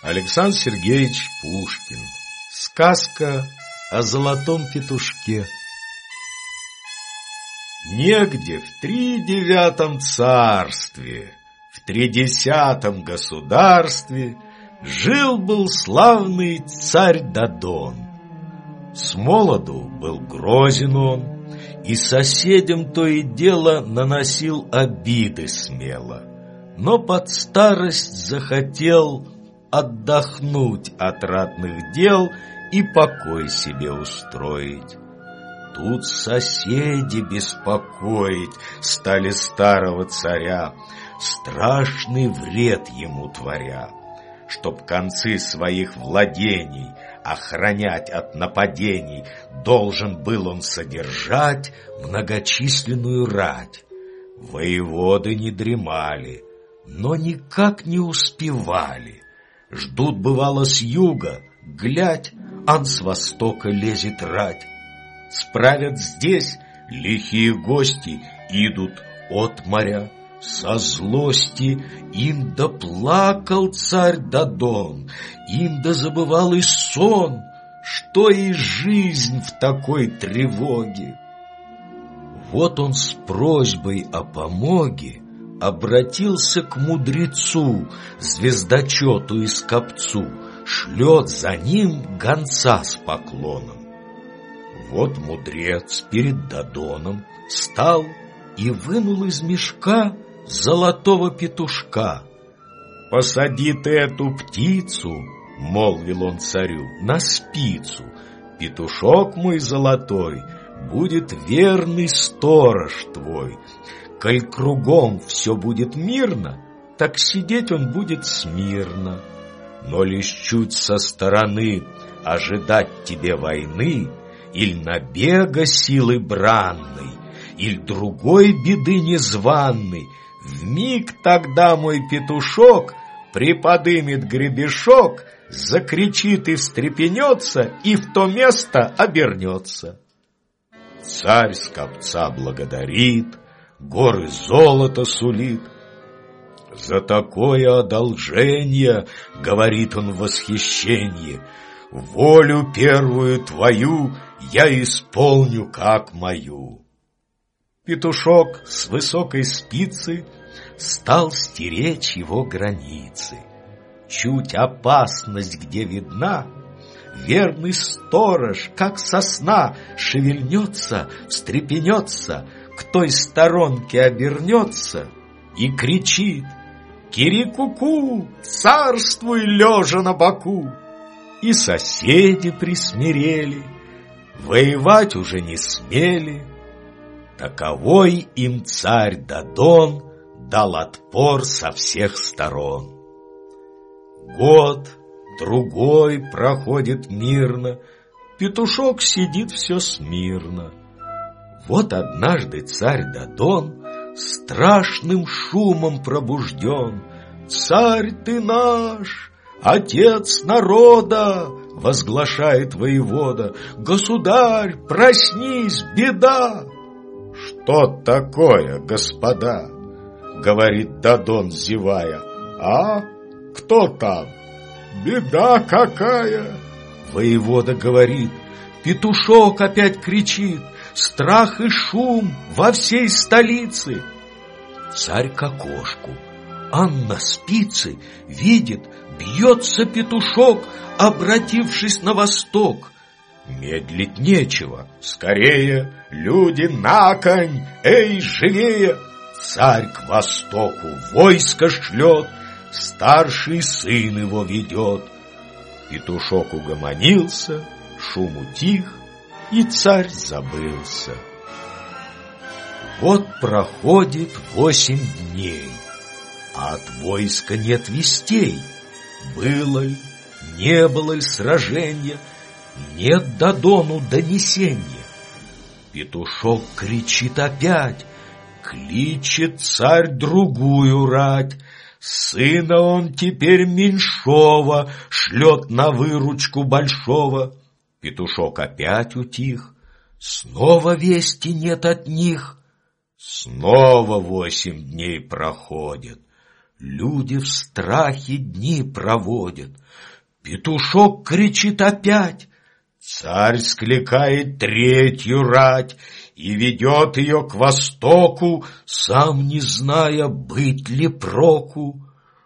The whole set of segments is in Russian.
Александр Сергеевич Пушкин. Сказка о золотом петушке. Негде в 39 царстве, в 30 государстве жил-был славный царь Дадон. Смолоду был грозен он, и соседям то и дело наносил обиды смело, но под старость захотел отдохнуть от ратных дел и покой себе устроить. Тут соседи беспокоить стали старого царя, страшный вред ему творя. Чтоб концы своих владений охранять от нападений, должен был он содержать многочисленную рать. Воеводы не дремали, но никак не успевали. Ждут, бывало, с юга, глядь, ан с востока лезет рать. Справят здесь лихие гости, идут от моря. Со злости им доплакал царь Дадон, им забывал и сон, что и жизнь в такой тревоге. Вот он с просьбой о помоге обратился к мудрецу, звездочету и скопцу, шлет за ним гонца с поклоном. Вот мудрец перед Дадоном стал и вынул из мешка золотого петушка. «Посади ты эту птицу, — молвил он царю, — на спицу. Петушок мой золотой будет верный сторож твой. Коль кругом все будет мирно, так сидеть он будет смирно. Но лишь чуть со стороны ожидать тебе войны, иль набега силы бранной, иль другой беды незваной, вмиг тогда мой петушок приподымет гребешок, закричит и встрепенется, и в то место обернется». Царь скопца благодарит, горы золота сулит. «За такое одолжение, — говорит он в восхищении, — волю первую твою я исполню как мою». Петушок с высокой спицы стал стеречь его границы. Чуть опасность где видна, верный сторож, как со сна, шевельнется, встрепенется, к той сторонке обернется и кричит: «Кири-ку-ку, царствуй, лежа на боку!» И соседи присмирели, воевать уже не смели. Таковой им царь Дадон дал отпор со всех сторон. Год, другой проходит мирно, петушок сидит все смирно. Вот однажды царь Дадон страшным шумом пробужден. «Царь ты наш, отец народа!» — возглашает воевода. «Государь, проснись, беда!» «Что такое, господа?» — говорит Дадон, зевая. «А? Кто там? Беда какая!» Воевода говорит. Петушок опять кричит. Страх и шум во всей столице. Царь к окошку, ан на спице видит, бьется петушок, обратившись на восток. Медлить нечего, скорее, люди на конь, эй, живее! Царь к востоку войско шлет, старший сын его ведет. Петушок угомонился, шум утих, и царь забылся. Вот проходит 8 дней, а от войска нет вестей. Было ли, не было ли сражения, нет Дадону донесения. Петушок кричит опять, кличет царь другую рать. Сына он теперь меньшого шлет на выручку большого. Петушок опять утих, снова вести нет от них. Снова 8 дней проходит, Люди в страхе дни проводят. Петушок кричит опять. Царь скликает третью рать и ведет ее к востоку, сам не зная, быть ли проку.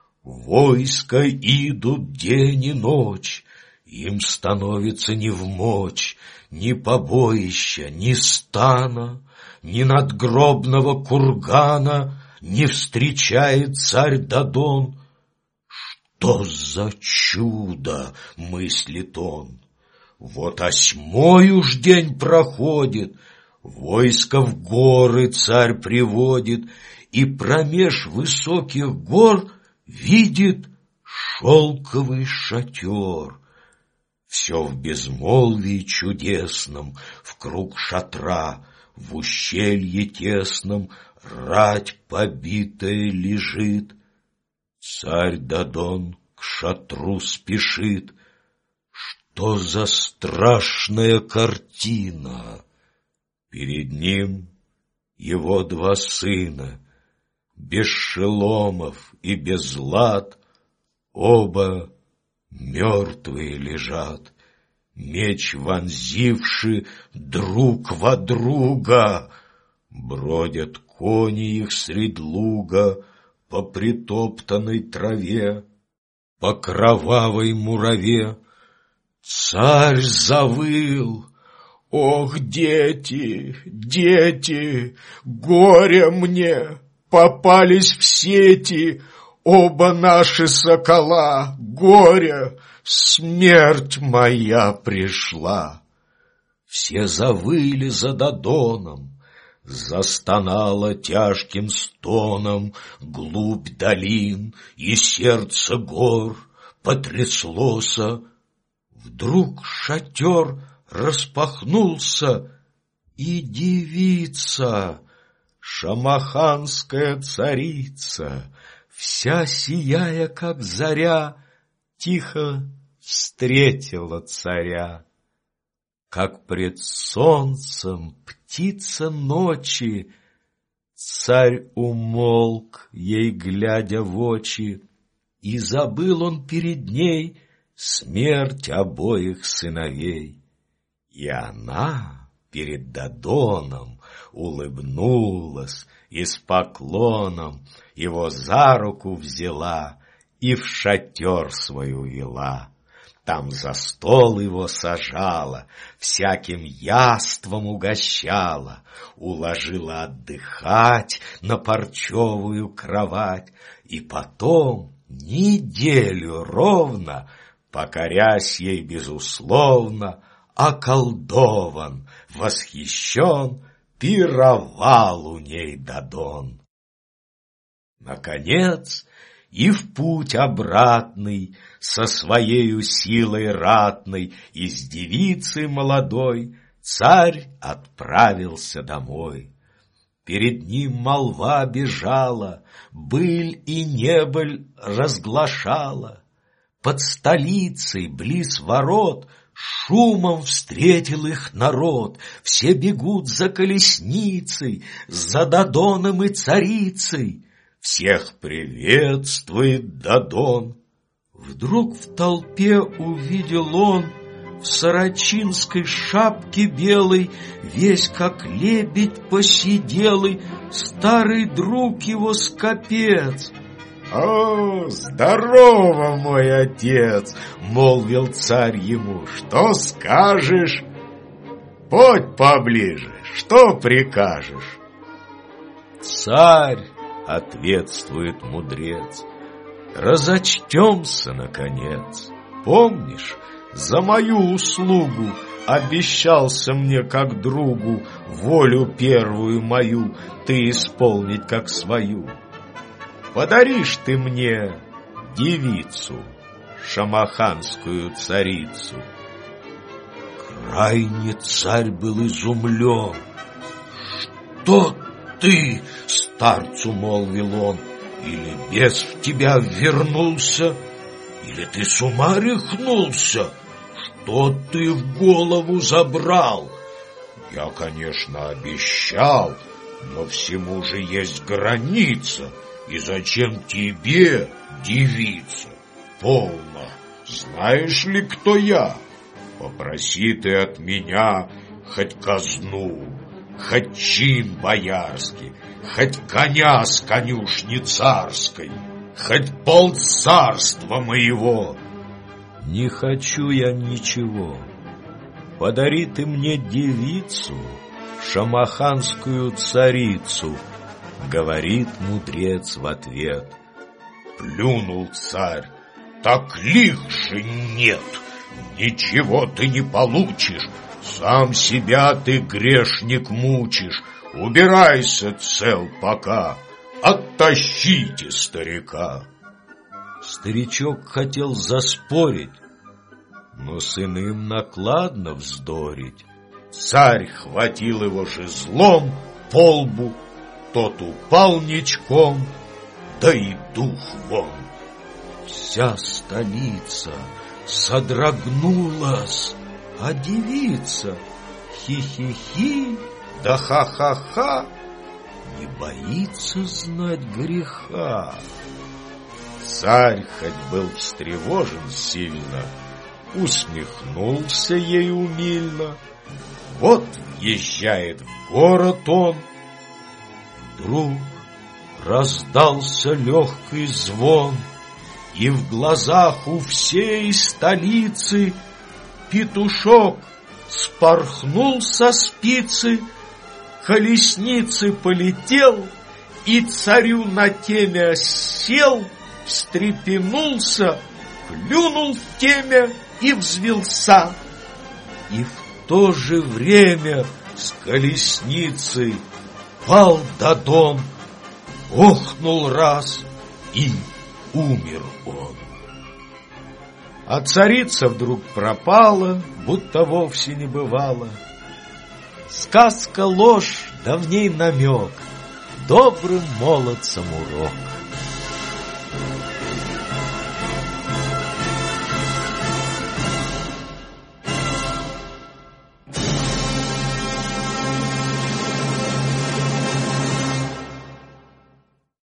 Войска идут день и ночь, им становится невмочь ни побоища, ни стана, ни надгробного кургана не встречает царь Дадон. Что за чудо, мыслит он! Вот 8-й уж день проходит, войско в горы царь приводит, и промеж высоких гор видит шелковый шатер. Все в безмолвии чудесном, в круг шатра, в ущелье тесном рать побитая лежит. Царь Дадон к шатру спешит. Что за страшная картина! Перед ним его 2 сына, без шеломов и без лад, оба мертвые лежат, меч вонзивши друг во друга. Бродят кони их средь луга по притоптанной траве, по кровавой мураве. Царь завыл: «Ох, дети, дети, горе мне! Попались в сети оба наши сокола, горе, смерть моя пришла!» Все завыли за Дадоном, застонало тяжким стоном глубь долин, и сердце гор потряслося. Вдруг шатер распахнулся, и девица, шамаханская царица, вся сияя, как заря, тихо встретила царя. Как пред солнцем птица ночи, царь умолк, ей глядя в очи, и забыл он перед ней смерть обоих сыновей. И она перед Дадоном улыбнулась и с поклоном его за руку взяла и в шатер свой увела. Там за стол его сажала, всяким яством угощала, уложила отдыхать на парчевую кровать, и потом неделю ровно, покорясь ей безусловно, околдован, восхищен, пировал у ней Дадон. Наконец, и в путь обратный, со своею силой ратной, и с девицей молодой, царь отправился домой. Перед ним молва бежала, быль и небыль разглашала. Под столицей, близ ворот, шумом встретил их народ. Все бегут за колесницей, за Дадоном и царицей. Всех приветствует Дадон. Вдруг в толпе увидел он в сорочинской шапке белой, весь как лебедь посиделый, старый друг его Скопец. «О, здорово, мой отец!» — молвил царь ему. «Что скажешь? Подь поближе, что прикажешь?» «Царь!» — ответствует мудрец. «Разочтемся, наконец. Помнишь, за мою услугу обещался мне как другу волю первую мою ты исполнить как свою. Подаришь ты мне девицу, шамаханскую царицу». Крайне царь был изумлен. «Что ты, старцу, — молвил он, — или бес в тебя вернулся, или ты с ума рехнулся? Что ты в голову забрал? Я, конечно, обещал, но всему же есть граница. И зачем тебе, девица? Полно. Знаешь ли, кто я? Попроси ты от меня хоть казну, хоть чин боярский, хоть коня с конюшни царской, хоть полцарства моего. Не хочу я ничего. Подари ты мне девицу, шамаханскую царицу, говорит мудрец в ответ. Плюнул царь. Так лих же нет, ничего ты не получишь, сам себя ты, грешник, мучишь. Убирайся цел пока, оттащите старика. Старичок хотел заспорить, но с иным накладно вздорить. Царь хватил его жезлом по лбу, тот упал ничком, да и дух вон. Вся столица содрогнулась, а девица хи-хи-хи, да ха-ха-ха, не боится знать греха. Царь хоть был встревожен сильно, усмехнулся ей умильно. Вот въезжает в город он. Вдруг раздался легкий звон, и в глазах у всей столицы петушок спорхнул со спицы, колесницы полетел, и царю на темя сел, встрепенулся, плюнул в темя и взвился. И в то же время с колесницы пал Дадон, охнул раз и умер он. А царица вдруг пропала, будто вовсе не бывало. Сказка ложь, да в ней намек, добрым молодцам урок.